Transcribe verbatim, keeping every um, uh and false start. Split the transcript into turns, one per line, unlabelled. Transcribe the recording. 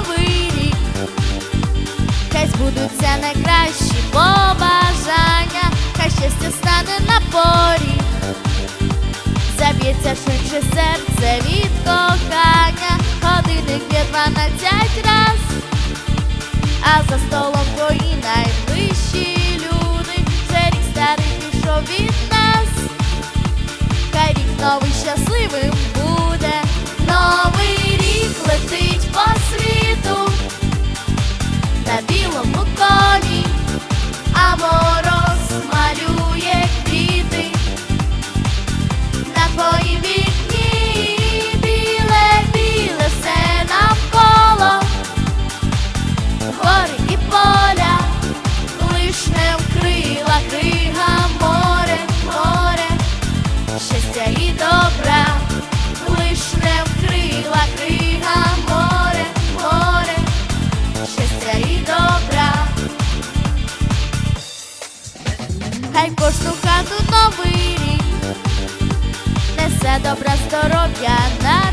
новий рік, хай збудуться найкращі побажання, хай щастя стане на порі, заб'ється швидше серце від кохання, годинник б'є дванадцять раз, а за столом твої найближчі люди, вже рік старий пішов від нас, хай рік новий щасливим буде. Новий рік летить по світу на білому коні, а мороз малює квіти на твоїм вікні. Біле-біле все навколо, гори і поля, лиш не вкрила крига море, море щастя і добра, лиш не вкрила крига море, море щастя і добра. Хай в кожну хату новий рік несе добра здоров'я на